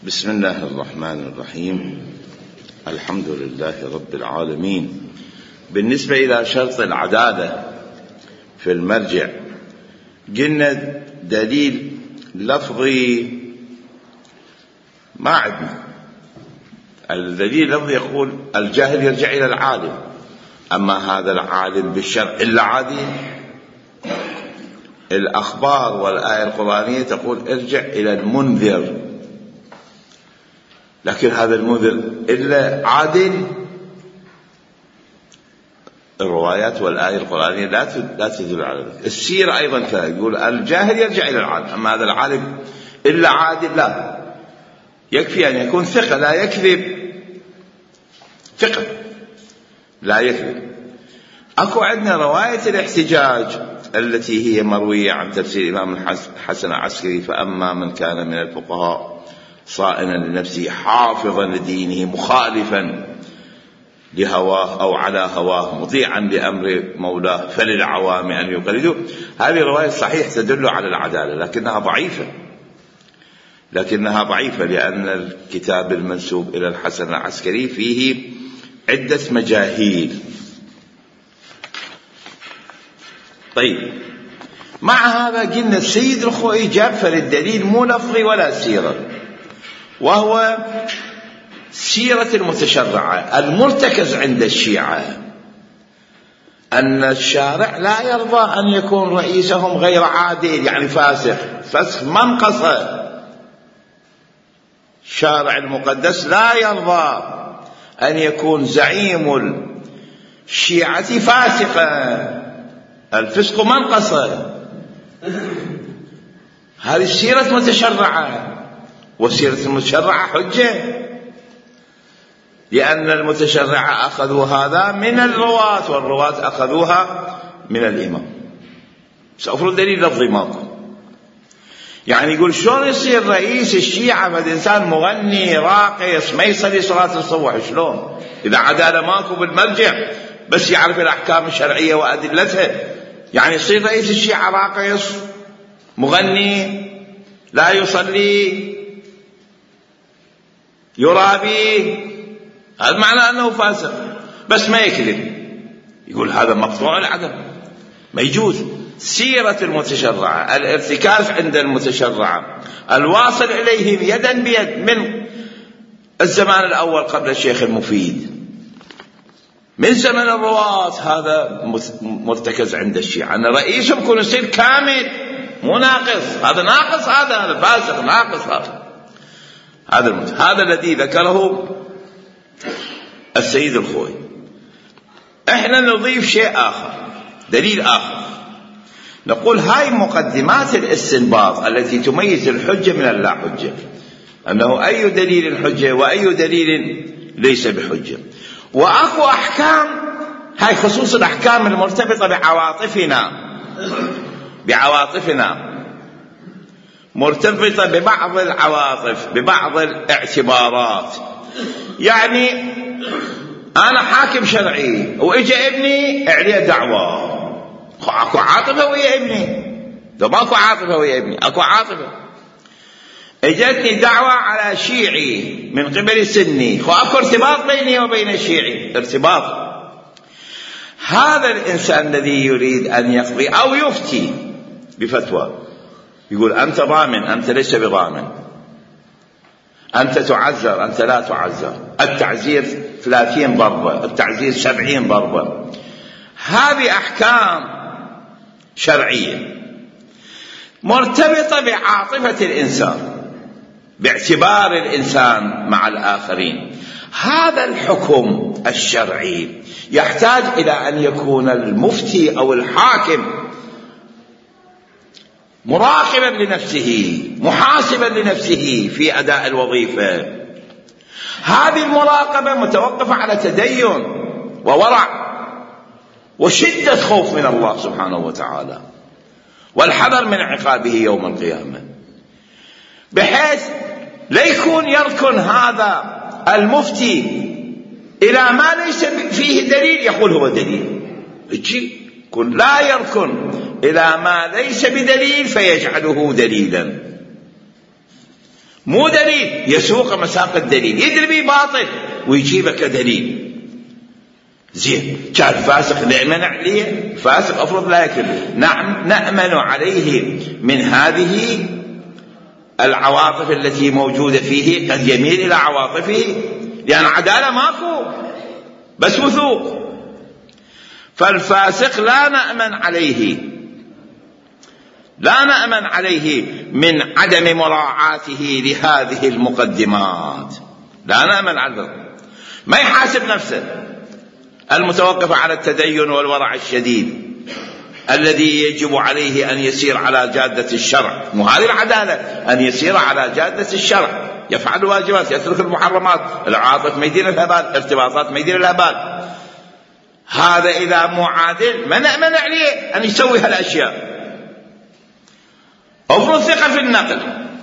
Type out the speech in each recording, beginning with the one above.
بسم الله الرحمن الرحيم. الحمد لله رب العالمين. بالنسبة إلى شرط العدالة في المرجع قلنا دليل لفظي ما عندنا. الدليل اللفظي يقول الجاهل يرجع إلى العالم، أما هذا العالم بالشرع إلا عادي. الأخبار والآية القرآنية تقول ارجع إلى المنذر، لكن هذا المنذر إلا عادل. الروايات والآية القرآنية لا تدل على ذلك. السيرة أيضا يقول الجاهل يرجع إلى العالم، أما هذا العالم إلا عادل. لا يكفي أن يكون ثقة لا يكذب، ثقة لا يكذب. أكو عندنا رواية الاحتجاج التي هي مروية عن تفسير الإمام الحسن العسكري: فأما من كان من الفقهاء صائنا لنفسه حافظا لدينه مخالفا لهواه أو على هواه مطيعا لأمر مولاه فللعوام أن يقلدوا. هذه رواية صحيح تدل على العدالة، لكنها ضعيفة لأن الكتاب المنسوب إلى الحسن العسكري فيه عدة مجاهيل. طيب، مع هذا قلنا السيد الخوئي جاب فالدليل مو لفظي ولا سيرة، وهو سيرة المتشرعة. المرتكز عند الشيعة أن الشارع لا يرضى أن يكون رئيسهم غير عادل، يعني فاسق منقصة. الشارع المقدس لا يرضى أن يكون زعيم الشيعة فاسقا، الفسق منقصة. هذه السيرة متشرعة، وسيرة المتشرعة حجة، لأن المتشرعة أخذوا هذا من الرواة والرواة أخذوها من الإمام. سأفرض دليل لفظي ماكو، يعني يقول شلون يصير رئيس الشيعة هذا إنسان مغني راقص ما يصلي صلاة الصبح؟ شلون إذا عدالة ماكو بالمرجع بس يعرف الأحكام الشرعية وأدلتها؟ يعني يصير رئيس الشيعة راقص مغني لا يصلي يرابي؟ هذا معناه أنه فاسق، بس ما يكذب. يقول هذا مقطوع العدم، ما يجوز. سيرة المتشرعة، الارتكاز عند المتشرعة، الواصل إليهم يدا بيد من الزمان الأول قبل الشيخ المفيد، من زمن الرواة. هذا مرتكز عند الشيعة، أن رئيسهم يكون يصير كامل مو ناقص. هذا ناقص، هذا فاسق ناقص. هذا الذي ذكره السيد الخوئي. احنا نضيف شيء آخر، دليل آخر، نقول هاي مقدمات الاستنباط التي تميز الحجة من اللا حجة، أنه أي دليل حجة وأي دليل ليس بحجة. وأكو أحكام، هاي خصوص الأحكام المرتبطة بعواطفنا، مرتبطة ببعض العواطف، ببعض الاعتبارات. يعني أنا حاكم شرعي وإجا ابني عليه دعوة، أكو عاطفة ويا ابني؟ لو ماكو عاطفة ويا ابني، أكو عاطفة. اجتني دعوة على شيعي من قبل سني، أكو ارتباط بيني وبين الشيعي، ارتباط. هذا الإنسان الذي يريد أن يقضي أو يفتي بفتوى يقول أنت ضامن، أنت ليس بضامن، أنت تعذر، أنت لا تعذر، التعزير 30 ضربة، التعزير 70 ضربة. هذه أحكام شرعية مرتبطة بعاطفة الإنسان، باعتبار الإنسان مع الآخرين. هذا الحكم الشرعي يحتاج إلى أن يكون المفتي أو الحاكم مراقبا لنفسه، محاسبا لنفسه في أداء الوظيفة. هذه المراقبة متوقفة على تدين وورع وشدة خوف من الله سبحانه وتعالى، والحذر من عقابه يوم القيامة، بحيث لا يكون يركن هذا المفتي إلى ما ليس فيه دليل يقول هو دليل. يكون لا يركن إلى ما ليس بدليل فيجعله دليلا. مو دليل، يسوق مساق الدليل، يدري به باطل ويجيبك كدليل. زين، كان فاسق نأمن عليه؟ فاسق أفرض لا يكذب، نعم نأمن عليه من هذه العواطف التي موجودة فيه، قد يميل إلى عواطفه، لأن عدالة ماكو بس وثوق. فالفاسق لا نأمن عليه من عدم مراعاته لهذه المقدمات، لا نأمن عليه. ما يحاسب نفسه المتوقف على التدين والورع الشديد الذي يجب عليه أن يسير على جادة الشرع، وهذه العدالة أن يسير على جادة الشرع، يفعل الواجبات، يترك المحرمات، العاطف ما يدير الهبال، ارتباطات ما يدير الهبال. هذا إذا مو عادل ما نأمن عليه أن يسوي هالأشياء. أفرض ثقة في النقل،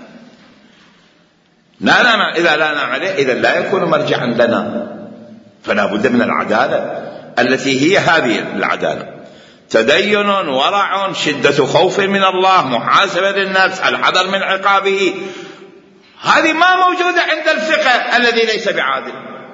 إذا لا نأمن عليه إذا لا يكون مرجعا لنا. فلا بد من العدالة التي هي هذه العدالة: تدين، ورع، شدة خوف من الله، محاسبة للنفس، الحذر من عقابه. هذه ما موجودة عند الثقة الذي ليس بعادل.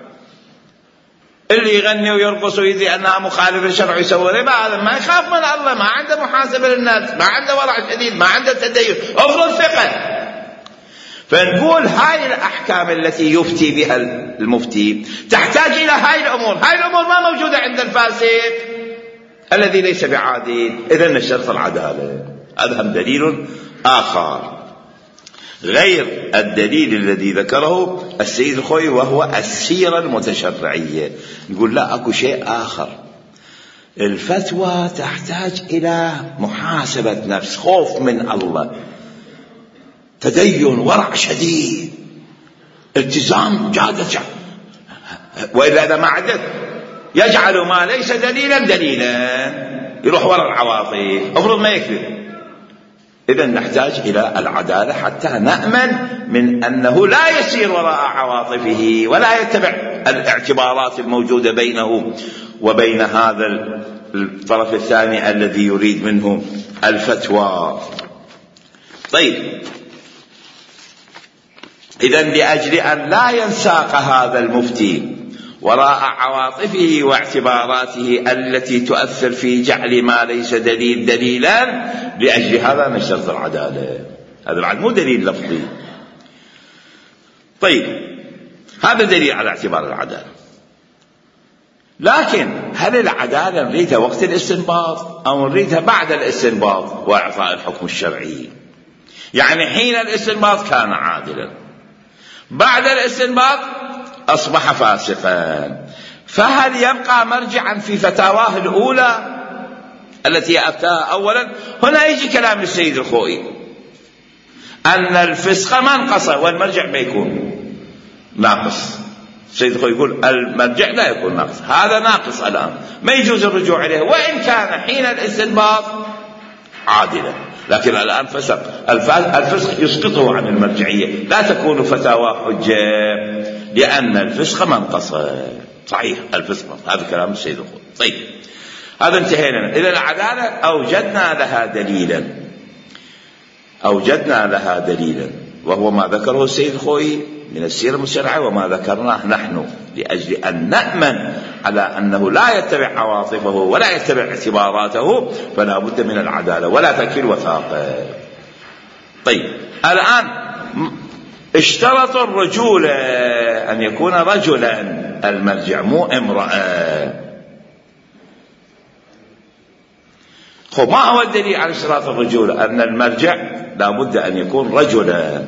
اللي يغني ويرقص ويدري أنها مخالفة للشرع ويسوي ربا، هذا ما يخاف من الله، ما عنده محاسبة للنفس، ما عنده ورع شديد، ما عنده تدين، أفضل ثقة. فنقول هاي الأحكام التي يفتي بها المفتي تحتاج إلى هاي الأمور. هاي الأمور ما موجودة عند الفاسق الذي ليس بعادل. إذن نشترط العدالة. هذا هم دليل آخر غير الدليل الذي ذكره السيد الخوئي وهو السيرة المتشرعية. نقول لا، أكو شيء آخر. الفتوى تحتاج إلى محاسبة نفس، خوف من الله، تدين، ورع شديد، التزام جادة، وإلا إذا ما عدت يجعل ما ليس دليلا دليلا، يروح وراء العواطف، أفرض ما يكذب. إذن نحتاج إلى العدالة حتى نأمن من أنه لا يسير وراء عواطفه ولا يتبع الاعتبارات الموجودة بينه وبين هذا الطرف الثاني الذي يريد منه الفتوى. طيب، إذن لأجل أن لا ينساق هذا المفتي وراء عواطفه واعتباراته التي تؤثر في جعل ما ليس دليل دليلا، لأجل هذا نشترط العدالة. هذا بعد مو دليل لفظي. طيب، هذا دليل على اعتبار العدالة. لكن هل العدالة نريدها وقت الاستنباط أو نريدها بعد الاستنباط وإعطاء الحكم الشرعي؟ يعني حين الاستنباط كان عادلا، بعد الاستنباط أصبح فاسقا، فهل يبقى مرجعا في فتاواه الأولى التي أفتاها أولا؟ هنا يجي كلام السيد الخوئي أن الفسق منقص والمرجع ما يكون ناقص. السيد الخوئي يقول المرجع لا يكون ناقص، هذا ناقص الآن، ما يجوز الرجوع إليه وإن كان حين الاستنباط عادلا، لكن الآن فسق. الفسق يسقطه عن المرجعية، لا تكون فتاوى حجة لأن الفسق منقص. صحيح، الفسق، هذا كلام السيد الخوئي. طيب، هذا انتهينا. إذا العدالة أوجدنا لها دليلا وهو ما ذكره السيد الخوئي من السيرة المشرعة وما ذكرناه نحن، لأجل أن نأمن على أنه لا يتبع عواطفه ولا يتبع اعتباراته، فلا بد من العدالة ولا تكل وثاقة. طيب، الآن اشترط الرجولة أن يكون رجلا المرجع مو امرأة. ما هو الدليل على اشتراط الرجولة؟ أن المرجع لا بد أن يكون رجلا.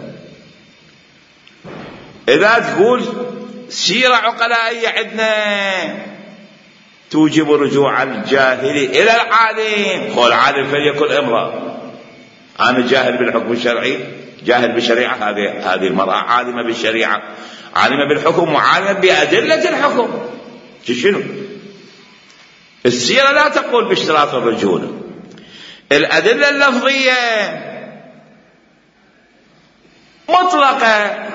إذا تقول سيرة عقلائية عندنا توجب رجوع الجاهل إلى العالم، قول العالم فليكن امرأة. أنا جاهل بالحكم الشرعي، جاهل بالشريعة، هذه المرأة عالمة بالشريعة، عالمة بالحكم وعالمة بأدلة الحكم. شنو؟ السيرة لا تقول باشتراط الرجولة. الأدلة اللفظية مطلقة،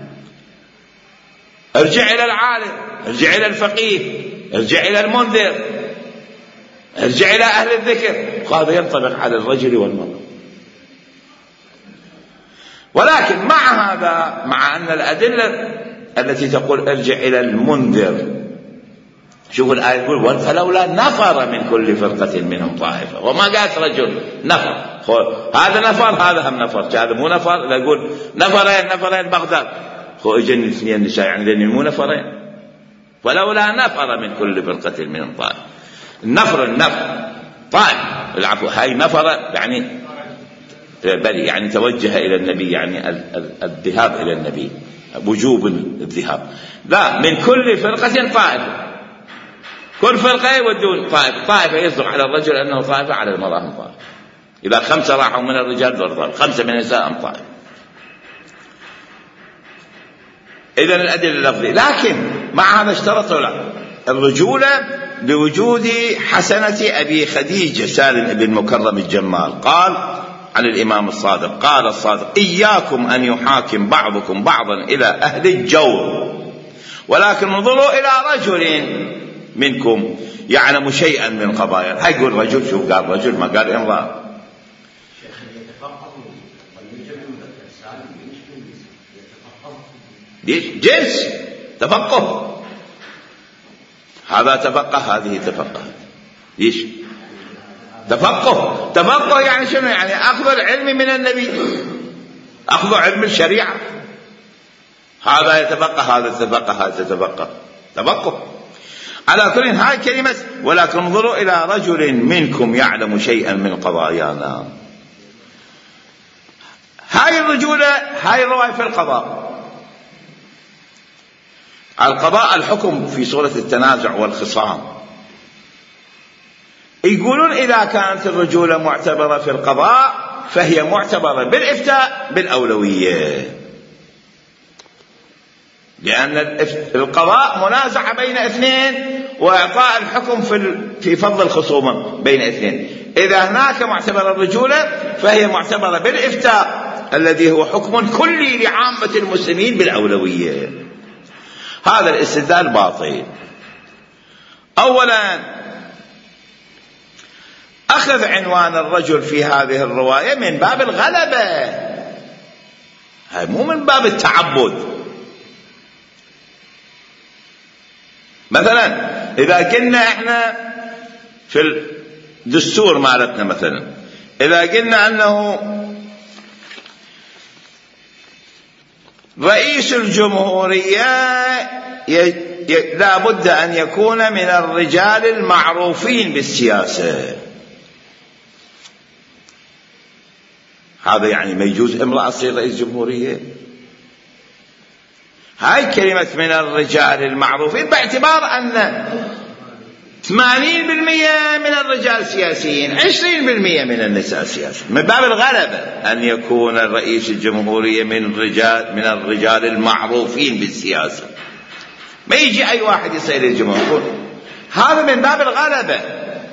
ارجع إلى العالم، ارجع إلى الفقيه، ارجع إلى المنذر، ارجع إلى أهل الذكر. هذا ينطبق على الرجل والمرأة. ولكن مع هذا، مع أن الأدلة التي تقول ارجع إلى المنذر، شوف الآية تقول فلولا نفر من كل فرقة منهم طائفة، وما قالت رجل نفر. هذا نفر هذا هم نفر، هذا مو نفر. لا يقول نفرين بغداد اجن اثنين نساء، يعني ذني مو نفرين. ولولا نفر من كل فرقة منهم طائفة. النفر طائفة، العفو، هاي نفر يعني بل يعني توجه إلى النبي، يعني الذهاب إلى النبي، وجوب الذهاب. لا، من كل فرقة طائفة، كل فرقة يودون طائفة يصدق على الرجل أنه طائفة، على المرأة طائفة. إذا 5 راحوا من الرجال ضرب 5 من النساء طائفة. إذن الأدلة اللفظية. لكن مع هذا اشترطوا الرجولة بوجود حسنة أبي خديجة سالم بن مكرم الجمال. قال عن الإمام الصادق، قال الصادق: إياكم أن يحاكم بعضكم بعضا إلى أهل الجور، ولكن انظروا إلى رجل منكم يعلم شيئا من قضايا. هاي يقول رجل، شوف قال رجل ما قال امرأة. ليش؟ جنس تفقه، هذا تفقه هذه تفقه. ليش؟ تفقه يعني شنو؟ يعني أخذ العلم من النبي، أخذ علم الشريعة. هذا يتفقه هذا يتفقه هذا تفقه. على كل هاي كلمة ولكن انظروا إلى رجل منكم يعلم شيئا من قضايانا. هاي الرجولة، هاي الرواية في القضاء. القضاء الحكم في سورة التنازع والخصام. يقولون إذا كانت الرجولة معتبرة في القضاء فهي معتبرة بالإفتاء بالأولوية، لأن القضاء منازعة بين اثنين، وإعطاء الحكم في فضل الخصومة بين اثنين. إذا هناك معتبرة الرجولة فهي معتبرة بالإفتاء الذي هو حكم كلي لعامة المسلمين بالأولوية. هذا الاستدلال باطل. أولا، أخذ عنوان الرجل في هذه الرواية من باب الغلبة، هاي مو من باب التعبد. مثلا إذا قلنا إحنا في الدستور مالتنا، مثلا إذا قلنا أنه رئيس الجمهورية لا بد أن يكون من الرجال المعروفين بالسياسة، هذا يعني ما يجوز امرأة تصير رئيس جمهورية؟ هاي كلمة من الرجال المعروفين باعتبار أن 80% من الرجال سياسيين، 20% من النساء سياسيين، من باب الغلبة أن يكون رئيس الجمهورية من الرجال المعروفين بالسياسة. ما يجي أي واحد يصير الجمهور، هذا من باب الغلبة.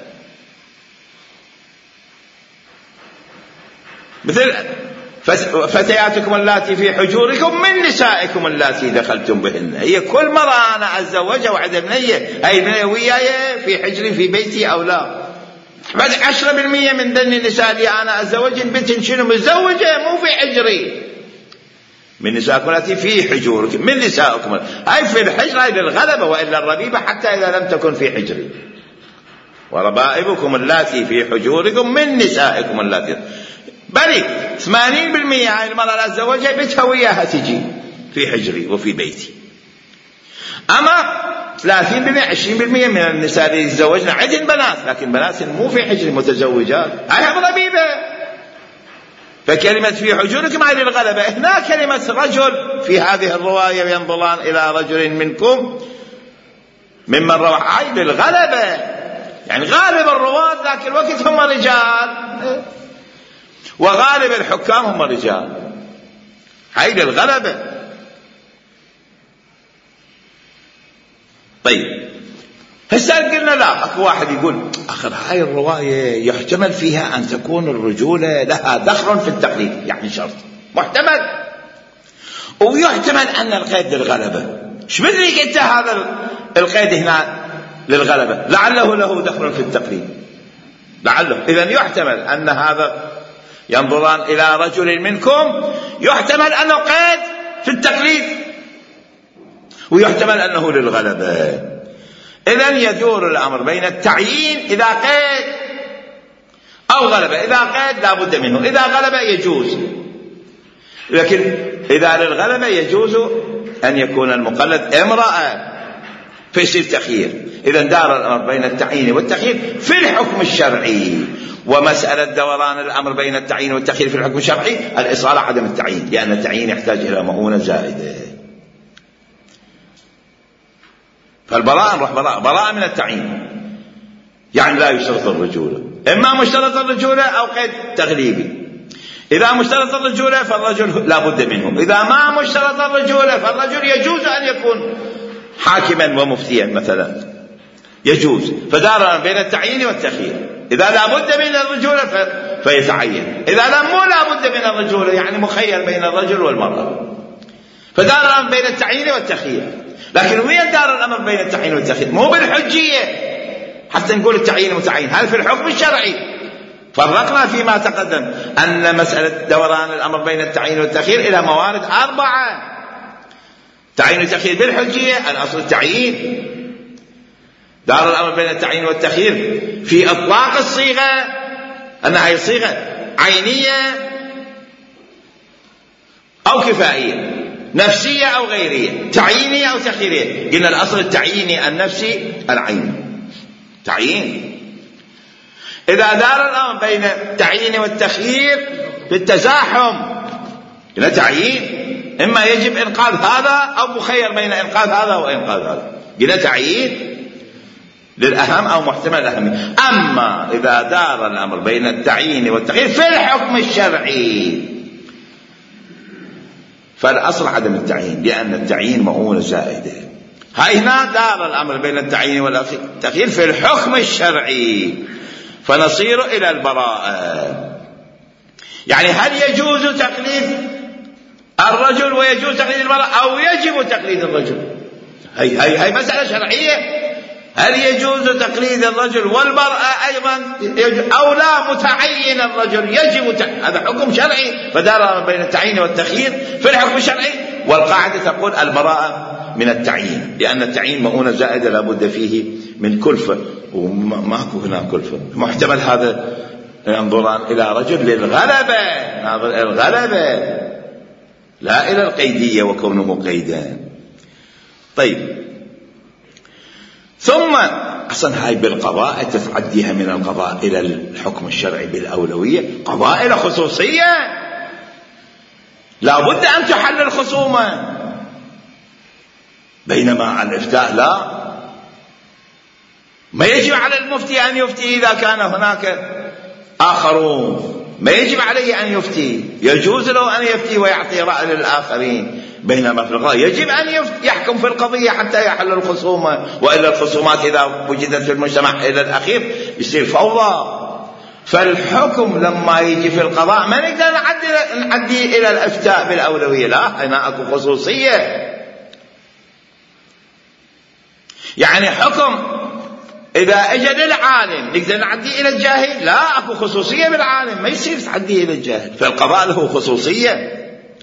مثل فتياتكم اللاتي في حجوركم من نسائكم اللاتي دخلتم بهن. هي كل مرة أنا أتزوجها وعد بنية، هاي بنية وياي في حجري في بيتي أو لا. بعد 10% من ذن النساء اللي أنا أتزوجن بنت شنو متزوجة مو في حجري. من نسائكم اللاتي في حجوركم من نسائكم، هاي في الحجر، هاي للغلبة، وإلا الربيبة حتى إذا لم تكن في حجري. وربائبكم اللاتي في حجوركم من نسائكم اللاتي، بل 80% هاي المرأة لا أتزوجها بيتها وياها تجي في حجري وفي بيتي. أما 30% 20% من النساء اللي يتزوجن عندن بنات، لكن بنات مو في حجري متزوجات، هاي ربيبة. فكلمة في حجوركم هاي للغلبة. هنا كلمة رجل في هذه الرواية ينظران إلى رجل منكم ممن روى، هاي للغلبة، يعني غالب الرواة ذاك الوقت هم رجال، وغالب الحكام هم رجال، هاي للغلبة. طيب هسه قلنا لا، اكو واحد يقول اخر هاي الرواية يحتمل فيها ان تكون الرجولة لها دخل في التقليد، يعني شرط محتمل، ويحتمل ان القيد للغلبة. ايش بدري انت هذا القيد هنا للغلبة؟ لعله له دخل في التقليد، لعله. اذا يحتمل ان هذا ينظران إلى رجل منكم، يحتمل أنه قيد في التقليد ويحتمل أنه للغلبة. إذن يدور الأمر بين التعيين إذا قيد أو غلبة. إذا قيد لا بد منه، إذا غلبة يجوز، لكن إذا للغلبة يجوز أن يكون المقلد امرأة فيصير تخيير. إذن دار الأمر بين التعيين والتخيير في الحكم الشرعي. ومسألة دوران الأمر بين التعيين والتخيير في الحكم الشرعي الإصالة عدم التعيين، لأن التعيين يحتاج إلى مؤونة زائدة. فالبراءة نروح براءة من التعيين، يعني لا يشترط الرجولة، إما مشترط الرجولة أو قيد تغليبي. إذا مشترط الرجولة فالرجل لا بد منه، إذا ما مشترط الرجولة فالرجل يجوز أن يكون حاكما ومفتيا مثلا، يجوز. فدار بين التعيين والتخيير. إذا لا بد من الرجولة فيتعين، إذا مو لا بد من الرجولة يعني مخير بين الرجل والمرأة، فدار الأمر بين التعيين والتخيير. لكن وين دار الأمر بين التعيين والتخيير؟ مو بالحجية حتى نقول التعيين متعين، هذا في الحكم الشرعي. فرقنا فيما تقدم أن مسألة دوران الأمر بين التعيين والتخيير إلى موارد 4: تعيين والتخيير بالحجية، الأصل التعيين. دار الأمر بين التعيين والتخيير في إطلاق الصيغة أنها هي صيغة عينية أو كفائية، نفسية أو غيرية، تعيينية أو تخييرية. قلنا الأصل التعييني النفسي العيني تعيين. إذا دار الأمر بين التعيين والتخيير في التزاحم قلنا تعيين، إما يجب إنقاذ هذا أو مخير بين إنقاذ هذا وإنقاذ هذا، قلنا تعيين للأهم أو محتمل الأهمية. أما إذا دار الأمر بين التعيين والتخيير في الحكم الشرعي فالأصل عدم التعيين، لأن التعيين مؤونة زائدة. هاي هنا دار الأمر بين التعيين والتخيير في الحكم الشرعي، فنصير إلى البراءة. يعني هل يجوز تقليد الرجل ويجوز تقليد المرأة، أو يجب تقليد الرجل؟ هي مسألة شرعية. هل يجوز تقليد الرجل والمرأة أيضا أو لا؟ متعين الرجل يجب هذا حكم شرعي، فدار بين التعيين والتخيير في الحكم الشرعي. والقاعدة تقول البراءة من التعيين، لأن التعيين مؤونة زائدة لا بد فيه من كلفة، وماكو هنا كلفة. محتمل هذا ينظران إلى رجل للغلبة، ناظر الغلبة لا إلى القيدية وكونه قيدا. طيب، ثم أصلا هاي بالقضاء تتعديها من القضاء إلى الحكم الشرعي بالأولوية، قضاء خصوصية لا بد أن تحل الخصومة، بينما على الإفتاء لا، ما يجب على المفتي أن يفتي إذا كان هناك آخرون، ما يجب عليه أن يفتي، يجوز له أن يفتي ويعطي رأي للآخرين. بينما في القضاء يجب أن يحكم في القضية حتى يحل الخصومة، وإلا الخصومات إذا وجدت في المجتمع إلى الأخير يصير فوضى. فالحكم لما يجي في القضاء ما نقدر نعدي إلى الإفتاء بالأولوية، لا، هنا أكو خصوصية. يعني حكم إذا أجى للعالم نقدر نعدي إلى الجاهل، لا، أكو خصوصية بالعالم، ما يصير تعدي إلى الجاهل. فالقضاء له خصوصية،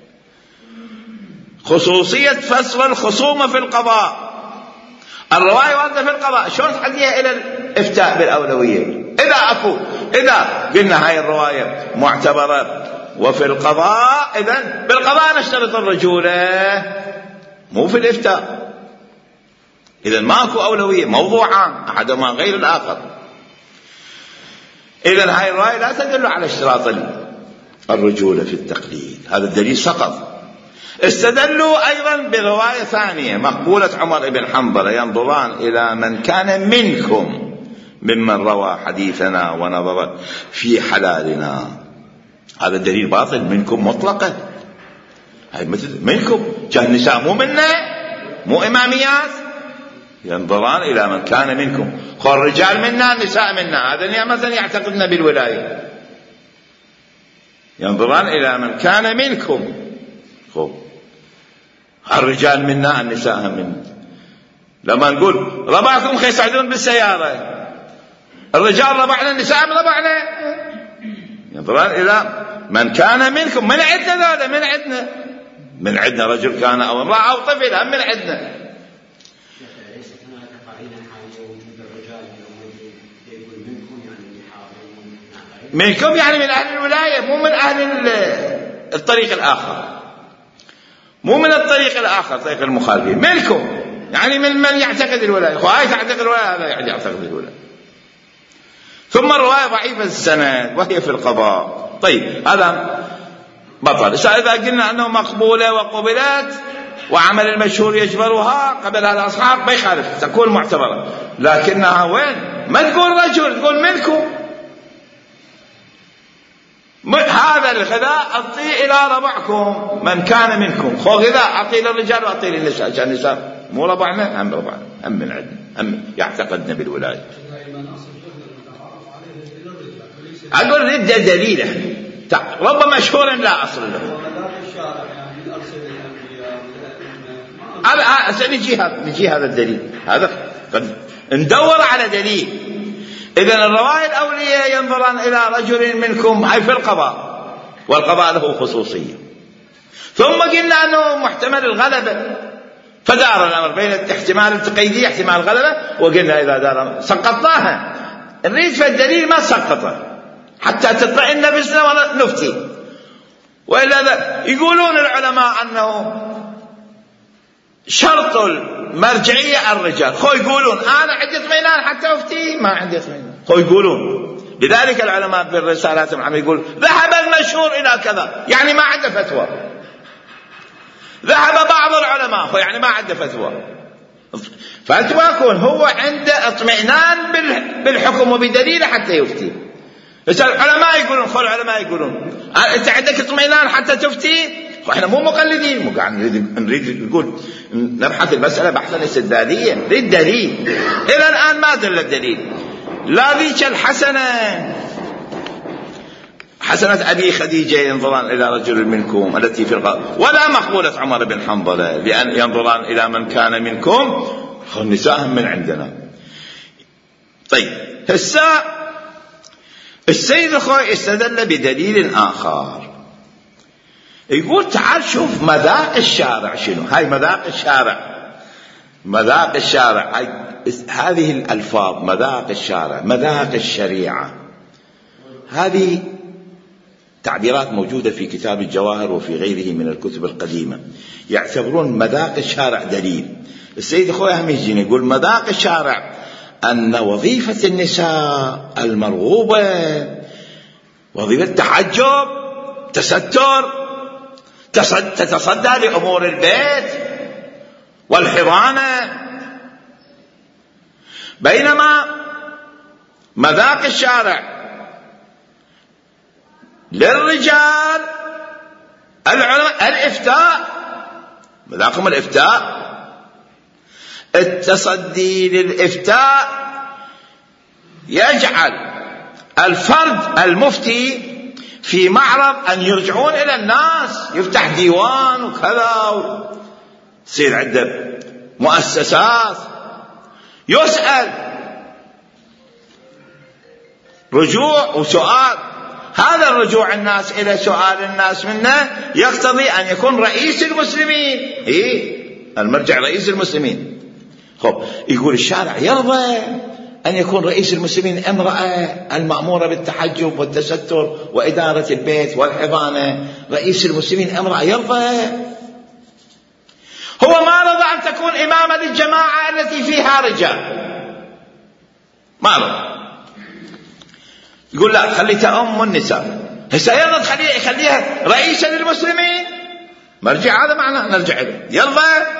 خصوصية فصل الخصومة في القضاء. الرواية واردة في القضاء، شلون تعديها إلى الإفتاء بالأولوية؟ إذا قلنا هاي الرواية معتبرة وفي القضاء، إذن بالقضاء نشترط الرجولة مو في الإفتاء. إذن ماكو أولوية، موضوعان أحدهما غير الآخر. إذن هاي الرواية لا تدل على اشتراط الرجولة في التقليد، هذا الدليل سقط. استدلوا أيضا برواية ثانية مقبولة عمر بن حنظلة، ينظران إلى من كان منكم ممن روى حديثنا ونظر في حلالنا. هذا الدليل باطل، منكم مطلقة، هاي مثل منكم، كان النساء مو منا، مو إماميات. ينظران إلى من كان منكم، قال الرجال منا النساء منا، هذا مثلا يعتقدنا بالولاية. ينظران إلى من كان منكم، الرجال منا النساء منا. لما نقول ربعكم خي يساعدون بالسيارة، الرجال ربعنا النساء ربعنا. ينظران إلى من كان منكم، من عندنا هذا، من عندنا رجل كان أو امرأة أو طفل، هم من عندنا. منكم يعني من أهل الولاية، مو من أهل الطريق الآخر، مو من الطريق الآخر طريق المخالفين، منكم يعني من يعتقد الولاية. هاي تعتقد الولاية، هذا يعني يعتقد الولاية. ثم الرواية ضعيفة السند وهي في القضاء. طيب هذا بطل. إذا قلنا أنه مقبولة وقبلت وعمل المشهور يجبرها قبل هذا الأصحاب ما يخالف، تكون معتبرة، لكنها وين؟ ما تقول رجل، تقول منكم. هذا الغذاء أعطيه إلى ربعكم من كان منكم. خو غذاء أعطيه للرجال وأعطيه للنساء، عشان النساء مو ربعنا، هم ربعنا، هم من عندنا، هم يعتقدنا بالولاية. أقول ردة دليله، ربما مشهور لا أصل له. نجي هذا الدليل، هذا قد ندور على دليل. إذن الرواية الأولية ينظران إلى رجل منكم، هاي في القضاء، والقضاء له خصوصية. ثم قلنا أنه محتمل الغلبة، فدار الأمر بين احتمال التقييدية احتمال الغلبة، وقلنا إذا دار سقطناها، نريد في الدليل ما سقطه حتى تطمئن نفسنا ونفتي. وإلا يقولون العلماء أنه شرط المرجعية الرجال، خو يقولون أنا عندي اطمئنان حتى أفتي، ما عندي اطمئنان، خو يقولون. لذلك العلماء في الرسالات العامة يقول ذهب المشهور إلى كذا، يعني ما عنده فتوى. ذهب بعض العلماء، خو يعني ما عنده فتوى. فتواكون هو عنده اطمئنان بالحكم وبدليله حتى يفتي. بس العلماء يقولون، خو العلماء يقولون أنت عندك اطمئنان حتى تفتي. احنا مو مقلدين، مو قاعد نريد نقول نبحث المسألة بحثا استدلاليا، نريد دليل. إلى الآن ما دل الدليل، لا ذيك حسنة أبي خديجة ينظران إلى رجل منكم التي في الغار، ولا مقبولة عمر بن حنظلة لأن ينظران إلى من كان منكم، النساء من عندنا. طيب السيد الخوي استدل بدليل آخر، يقول تعال شوف مذاق الشارع شنو. هاي مذاق الشارع، هذه الألفاظ، مذاق الشارع، مذاق الشريعة، هذه تعبيرات موجودة في كتاب الجواهر وفي غيره من الكتب القديمة. يعتبرون مذاق الشارع دليل. السيد خوي هم يجينا يقول مذاق الشارع أن وظيفة النساء المرغوبة وظيفة تحجب، تستر، تتصدى لأمور البيت والحضانة، بينما مذاق الشارع للرجال العلماء الإفتاء، مذاقهم الإفتاء، التصدي للإفتاء يجعل الفرد المفتي في معرض أن يرجعون إلى الناس، يفتح ديوان وكذا، يصير عنده مؤسسات، يسأل رجوع وسؤال. هذا الرجوع الناس إلى سؤال الناس منه يقتضي أن يكون رئيس المسلمين، المرجع رئيس المسلمين. خب يقول الشارع يرضى أن يكون رئيس المسلمين امرأة المأمورة بالتحجب والتستر وإدارة البيت والحضانة، رئيس المسلمين امرأة، يرضى؟ هو ما رضى أن تكون إمامة للجماعة التي فيها رجال، ما رضى. يقول لا خليتها أم النساء، هسه يرضى خليها رئيسة للمسلمين، مرجع، هذا معناه نرجع له. يرضى؟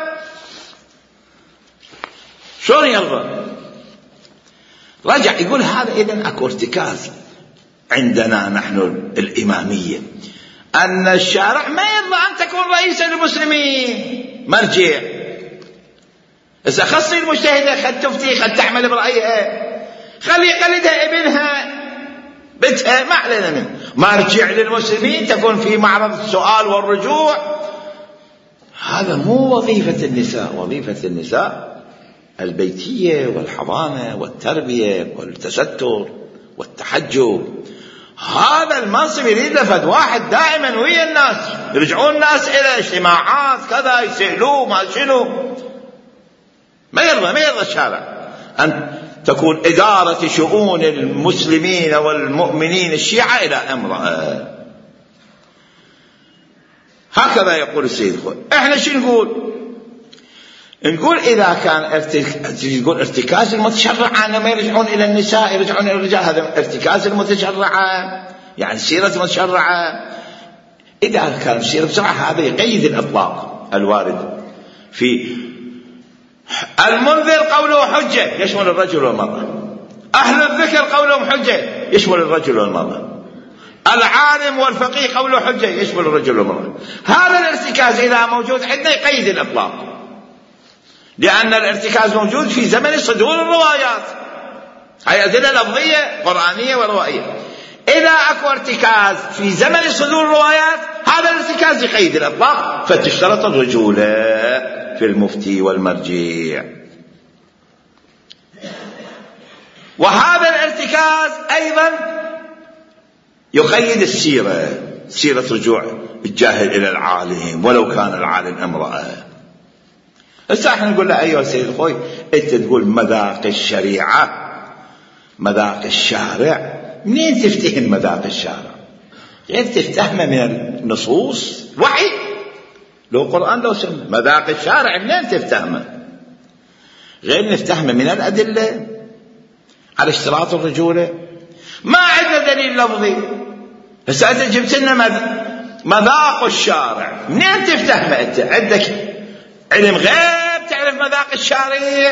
شلون يرضى؟ رجع يقول هذا إذن أكو ارتكاز عندنا نحن الإمامية، أن الشارع ما يرضى أن تكون رئيسا للمسلمين، مرجع. إذا خصي المجتهدة خل تفتي، خل تعمل برأيها، خلي يقلدها ابنها بنتها، ما علينا منه. مرجع للمسلمين تكون في معرض السؤال والرجوع، هذا مو وظيفة النساء. وظيفة النساء البيتية والحضانة والتربية والتستر والتحجب. هذا المنصب يريد لفد واحد دائما ويا الناس، يرجعون الناس إلى اجتماعات كذا يسألوه ما شنو. ما يرضى الشارع أن تكون إدارة شؤون المسلمين والمؤمنين الشيعة إلى امرأة. هكذا يقول السيد الخوئي. احنا شو نقول إذا كان ارتكاز المتشرعة ما يرجعون إلى النساء يرجعون إلى الرجال، هذا ارتكاز المتشرعة يعني سيرة المتشرعة. إذا كان سيرة المتشرعة هذا يقيد الإطلاق الوارد في المنذر قوله حجة يشمل الرجل والمرأة، أهل الذكر قولهم حجة يشمل الرجل والمرأة، العالم والفقيه قوله حجة يشمل الرجل والمرأة. هذا الارتكاز إذا موجود عندنا يقيد الإطلاق، لأن الارتكاز موجود في زمن صدور الروايات، هي أدلة لفظية قرآنية وروائية. إذا أكو ارتكاز في زمن صدور الروايات هذا الارتكاز يقيد الإطلاق، فتشترط الرجولة في المفتي والمرجع. وهذا الارتكاز أيضا يقيد سيرة رجوع الجاهل إلى العالم ولو كان العالم امرأة. هسه احنا نقول له أيها السيد الخوي انت تقول مذاق الشريعة مذاق الشارع، منين تفتهم مذاق الشارع؟ غير تفتهمه من النصوص وحي، لو قرآن لو سنة. مذاق الشارع منين تفتهمه؟ غير نفتهمه من الأدلة على اشتراط الرجولة. ما عندنا دليل لفظي. هسه انت جبت لنا مذاق الشارع، منين تفتهمه انت؟ عندك علم غيب تعرف مذاق الشارع؟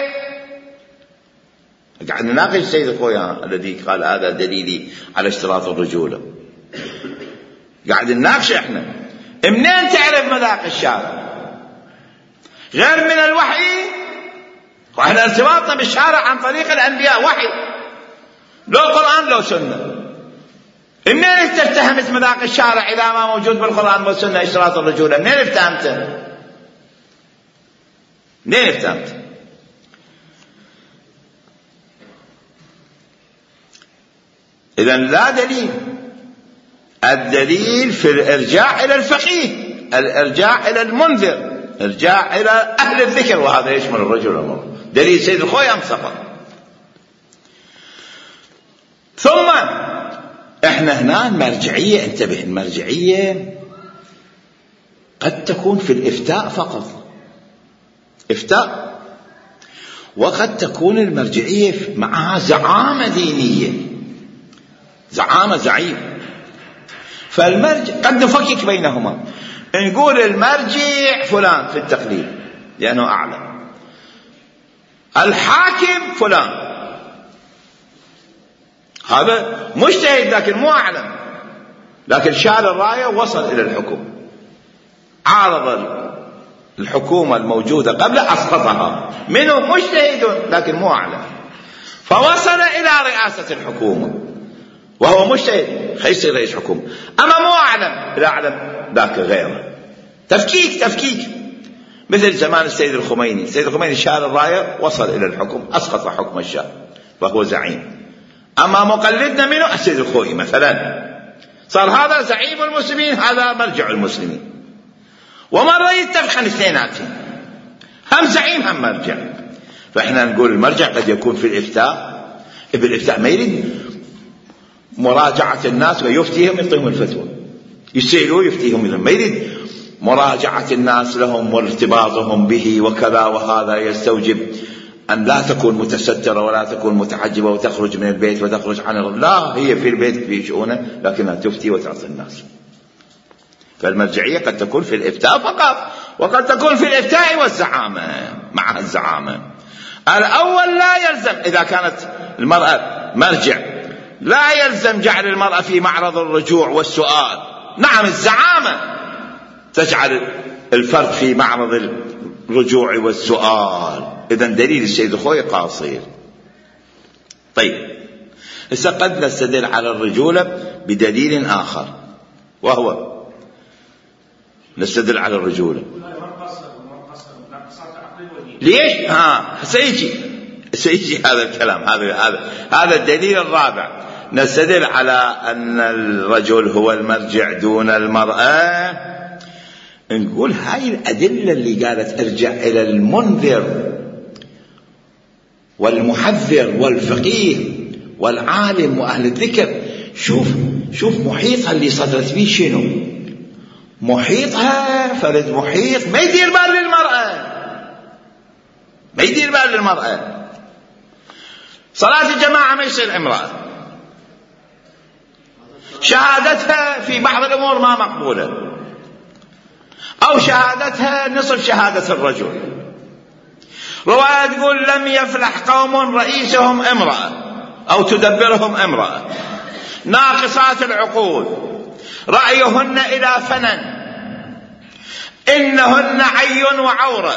قاعد نناقش السيد الخوي الذي قال هذا دليلي على اشتراط الرجولة، قاعد نناقش احنا منين تعرف مذاق الشارع غير من الوحي؟ واحنا ارتباطنا بالشارع عن طريق الانبياء وحي، لو قرآن لو سنة. منين تفتهمت مذاق الشارع اذا ما موجود بالقرآن والسنة اشتراط الرجولة؟ منين افتهمته؟ منين افتهمت؟ إذن لا دليل. الدليل في الارجاع الى الفقيه، الارجاع الى المنذر، الارجاع الى اهل الذكر، وهذا يشمل الرجل والمرأة. دليل سيد الخوي ام سقط. ثم احنا هنا المرجعية، انتبه، المرجعية قد تكون في الافتاء فقط، افتاء، وقد تكون المرجعية معها زعامة دينية، زعامة زعيم. فالمرجع قد نفكك بينهما، نقول المرجع فلان في التقليد لأنه أعلم، الحاكم فلان هذا مجتهد لكن مو أعلم، لكن شال الراية وصل إلى الحكم، عارض الحكومة الموجودة قبله أسقطها، منه مجتهد لكن مو أعلم، فوصل إلى رئاسة الحكومة وهو مجتهد خيصير رئيس حكومة. أما مو أعلم، لا أعلم ذاك غيره. تفكيك مثل زمان السيد الخميني. السيد الخميني شال الراية وصل إلى الحكم، أسقط حكم الشاه وهو زعيم. أما مقلدنا منه السيد الخوئي مثلا، صار هذا زعيم المسلمين هذا مرجع المسلمين، ومرة يتفقن اثنيناتهم، هم زعيم هم مرجع. فإحنا نقول المرجع قد يكون في الإفتاء، بالإفتاء ما يريد مراجعة الناس ويفتيهم يعطيهم الفتوى، يسألوه يفتيهم، ما يريد مراجعة الناس لهم وارتباطهم به وكذا. وهذا يستوجب أن لا تكون متسترة ولا تكون متحجبة وتخرج من البيت وتخرج عن لا، هي في البيت في شؤونه لكنها تفتي وتعطي الناس. فالمرجعية قد تكون في الإفتاء فقط، وقد تكون في الإفتاء والزعامة مع الزعامة. الأول لا يلزم، إذا كانت المرأة مرجع لا يلزم جعل المرأة في معرض الرجوع والسؤال. نعم الزعامة تجعل الفرد في معرض الرجوع والسؤال. إذن دليل السيد الخوي قاصر. طيب هسه قد نستدل على الرجولة بدليل آخر، وهو نستدل على الرجولة ليش؟ سيجي هذا الكلام، هذا الدليل الرابع. نستدل على أن الرجل هو المرجع دون المرأة، نقول هاي الأدلة اللي قالت ارجع إلى المنذر والمحذر والفقيه والعالم وأهل الذكر. شوف محيطها اللي صدرت فيه شنو؟ محيطها فرد محيط ما يدير بال للمرأة، ما يدير بال للمرأة. صلاة الجماعة ما يصير امرأة، شهادتها في بعض الأمور ما مقبولة، أو شهادتها نصف شهادة الرجل. رواية تقول لم يفلح قوم رئيسهم امرأة أو تدبرهم امرأة، ناقصات العقول، رأيهن إلى فنن، إنهن عي وعورة،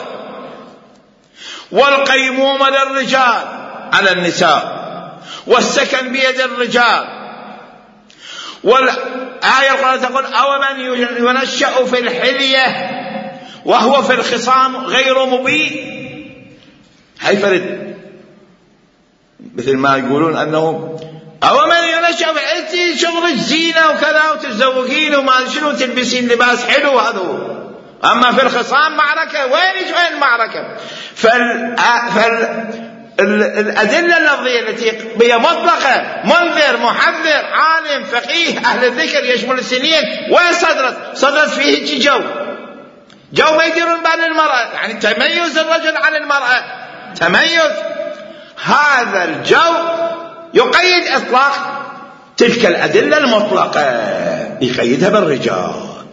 والقيمومة للرجال على النساء، والسكن بيد الرجال. والآية القرآن تقول أو من ينشأ في الحلية وهو في الخصام غير مبين. هاي فرد مثل ما يقولون أنه أو من ينشأ في شغل الزينة وكذا وتتزوجين وما شنو تلبسين لباس حلو هذا، أما في الخصام معركة. وين المعركة؟ الأدلة اللفظية التي هي مطلقة، منذر محذر عالم فقيه أهل الذكر يشمل السنين، وين صدرت فيه جو ما يديرون بال المرأة، يعني تميز الرجل عن المرأة، تميز. هذا الجو يقيد إطلاق تلك الأدلة المطلقة، يقيدها بالرجال.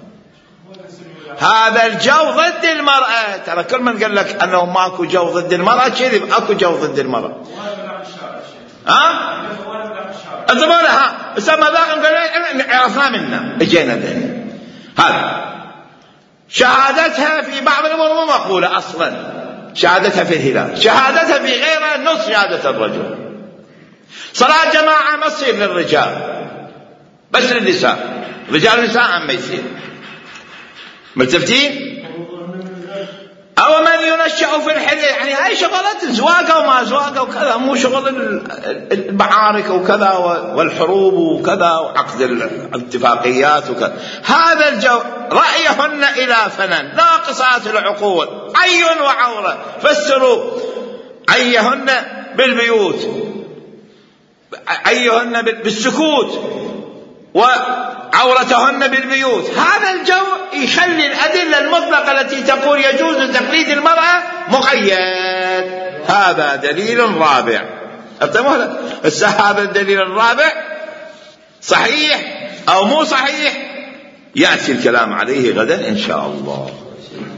هذا الجو ضد المرأة. ترى كل من قال لك أنه ماكو جو ضد المرأة كذب، أكو جو ضد المرأة. الزبالة اسمى ذاك قال عرفنا منا اجينا ذهن. هذا شهادتها في بعض الأمور مو مقبولة أصلا، شهادتها في الهلال، شهادتها في غيرها نص شهادة الرجل. صلاة جماعة ما تصير للرجال بس للنساء، رجال النساء ما يصير. ملتفتين؟ أو من ينشأ في الحلية، يعني هاي شغلات زواجة وما زواجة وكذا، مو شغل المعارك وكذا والحروب وكذا وعقد الاتفاقيات وكذا. هذا الجو رأيهن إلى فنن، ناقصات العقول، عي وعورة. فسروا عيهن بالبيوت، عيهن بالسكوت، وعورتهن بالبيوت. هذا الجو يخلي الأدلة المطلقة التي تقول يجوز تقليد المرأة مقيد. هذا دليل رابع. هذا الدليل الرابع صحيح أو مو صحيح يأتي الكلام عليه غدا إن شاء الله.